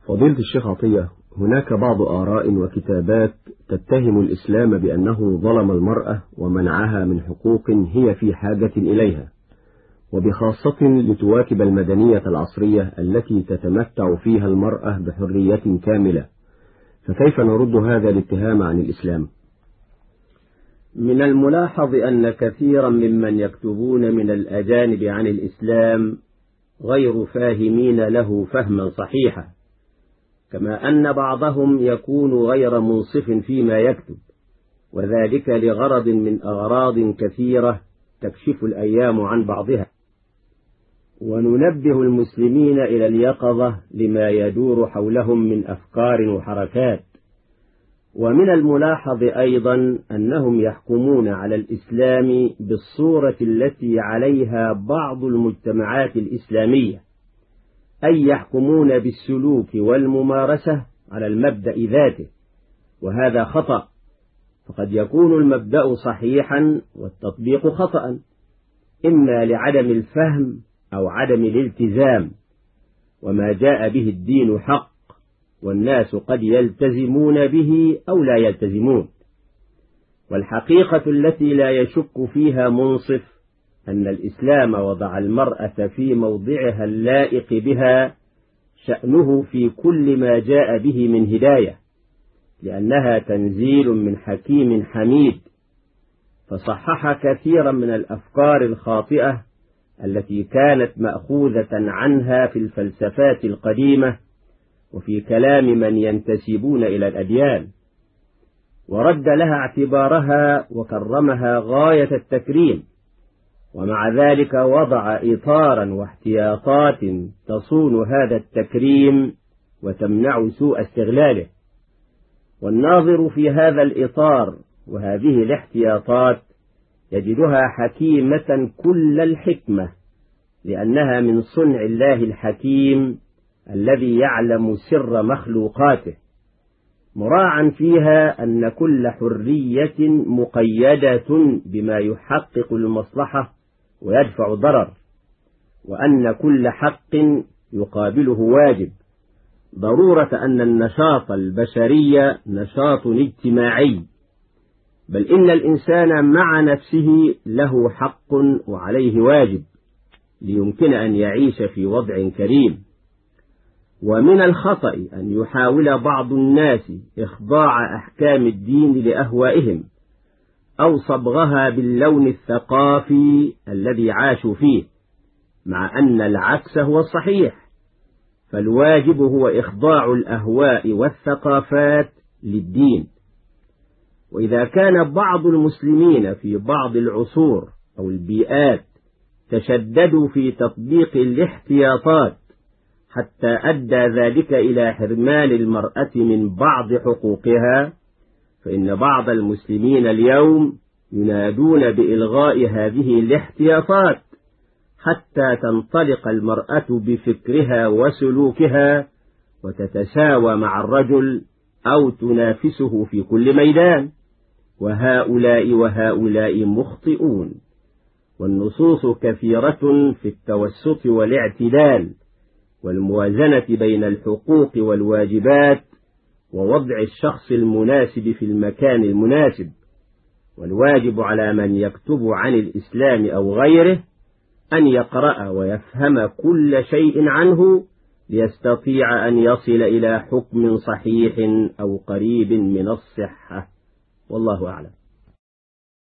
فضيلة الشيخ عطية، هناك بعض آراء وكتابات تتهم الإسلام بأنه ظلم المرأة ومنعها من حقوق هي في حاجة إليها، وبخاصة لتواكب المدنية العصرية التي تتمتع فيها المرأة بحرية كاملة، فكيف نرد هذا الاتهام عن الإسلام؟ من الملاحظ أن كثيرا ممن يكتبون من الأجانب عن الإسلام غير فاهمين له فهما صحيحا، كما أن بعضهم يكون غير منصف فيما يكتب، وذلك لغرض من أغراض كثيرة تكشف الأيام عن بعضها. وننبه المسلمين إلى اليقظة لما يدور حولهم من أفكار وحركات. ومن الملاحظ أيضا أنهم يحكمون على الإسلام بالصورة التي عليها بعض المجتمعات الإسلامية، أي يحكمون بالسلوك والممارسة على المبدأ ذاته، وهذا خطأ، فقد يكون المبدأ صحيحا والتطبيق خطأ، إما لعدم الفهم أو عدم الالتزام. وما جاء به الدين حق، والناس قد يلتزمون به أو لا يلتزمون. والحقيقة التي لا يشك فيها منصف أن الإسلام وضع المرأة في موضعها اللائق بها شأنه في كل ما جاء به من هداية، لأنها تنزيل من حكيم حميد، فصحح كثيرا من الأفكار الخاطئة التي كانت مأخوذة عنها في الفلسفات القديمة وفي كلام من ينتسبون إلى الأديان، ورد لها اعتبارها وكرمها غاية التكريم، ومع ذلك وضع إطارا واحتياطات تصون هذا التكريم وتمنع سوء استغلاله. والناظر في هذا الإطار وهذه الاحتياطات يجدها حكيمة كل الحكمة، لأنها من صنع الله الحكيم الذي يعلم سر مخلوقاته، مراعا فيها أن كل حرية مقيدة بما يحقق المصلحة ويدفع ضرر، وأن كل حق يقابله واجب، ضرورة أن النشاط البشري نشاط اجتماعي، بل إن الإنسان مع نفسه له حق وعليه واجب ليمكن أن يعيش في وضع كريم. ومن الخطأ أن يحاول بعض الناس إخضاع أحكام الدين لأهوائهم أو صبغها باللون الثقافي الذي عاشوا فيه، مع أن العكس هو الصحيح، فالواجب هو إخضاع الأهواء والثقافات للدين. وإذا كان بعض المسلمين في بعض العصور أو البيئات تشددوا في تطبيق الاحتياطات حتى أدى ذلك إلى حرمان المرأة من بعض حقوقها، فإن بعض المسلمين اليوم ينادون بإلغاء هذه الاحتياطات حتى تنطلق المرأة بفكرها وسلوكها وتتساوى مع الرجل أو تنافسه في كل ميدان، وهؤلاء مخطئون. والنصوص كثيرة في التوسط والاعتدال والموازنة بين الحقوق والواجبات ووضع الشخص المناسب في المكان المناسب. والواجب على من يكتب عن الإسلام أو غيره أن يقرأ ويفهم كل شيء عنه ليستطيع أن يصل إلى حكم صحيح أو قريب من الصحة، والله أعلم.